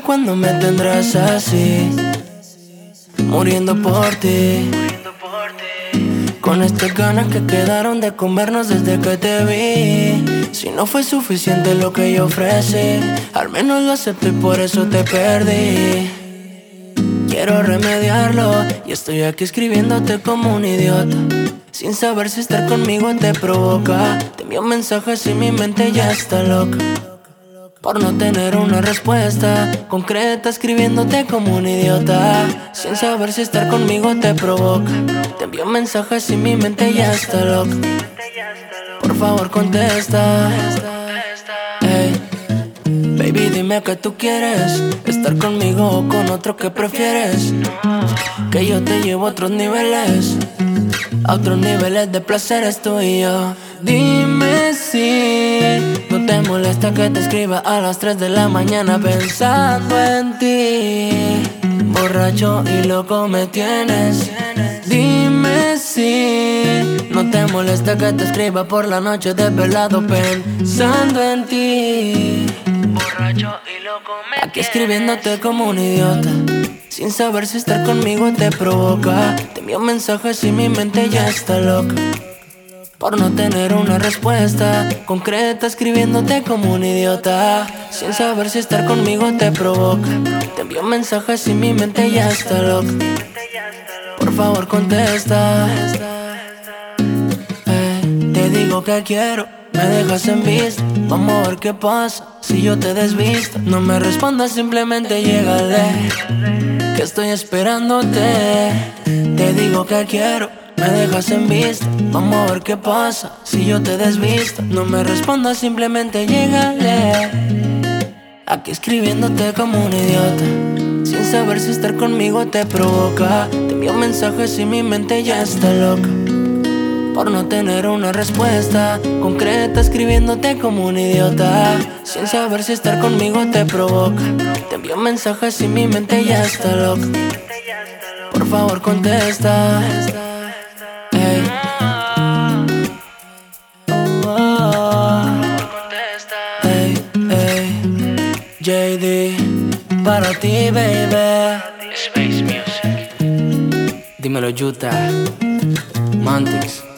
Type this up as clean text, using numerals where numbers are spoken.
cuándo me tendrás así, muriendo por ti, con estas ganas que quedaron de comernos desde que te vi. Si no fue suficiente lo que yo ofrecí, al menos lo acepté y por eso te perdí. Quiero remediarlo y estoy aquí escribiéndote como un idiota, sin saber si estar conmigo te provoca. Te envío mensajes y mi mente ya está loca por no tener una respuesta concreta, escribiéndote como un idiota, sin saber si estar conmigo te provoca. Te envío mensajes y mi mente ya está loca. Por favor contesta. Hey, baby, dime que tú quieres, estar conmigo o con otro que prefieres. Que yo te llevo a otros niveles, a otros niveles de placeres tú y yo. Dime si no te molesta que te escriba a las 3 de la mañana pensando en ti. Borracho y loco me tienes. Dime si no te molesta que te escriba por la noche desvelado pensando en ti. Borracho y loco me tienes. Aquí escribiéndote como un idiota, sin saber si estar conmigo te provoca. Te envío mensajes y mi mente ya está loca por no tener una respuesta concreta, escribiéndote como un idiota, sin saber si estar conmigo te provoca. Te envío mensajes y mi mente ya está loca. Por favor contesta. Te digo que quiero, me dejas en vista. Vamos a ver qué pasa si yo te desvisto. No me respondas, simplemente llégale, que estoy esperándote. Te digo que quiero, me dejas en vista. Vamos a ver qué pasa si yo te desvisto. No me respondas, simplemente llégale. Aquí escribiéndote como un idiota, sin saber si estar conmigo te provoca. Te envío mensajes y mi mente ya está loca por no tener una respuesta concreta, escribiéndote como un idiota, sin saber si estar conmigo te provoca. Te envío mensajes y mi mente ya está loca. Por favor contesta. Hey. Hey, hey. JD, para ti, baby. Space Music. Dímelo, Utah. Mantix.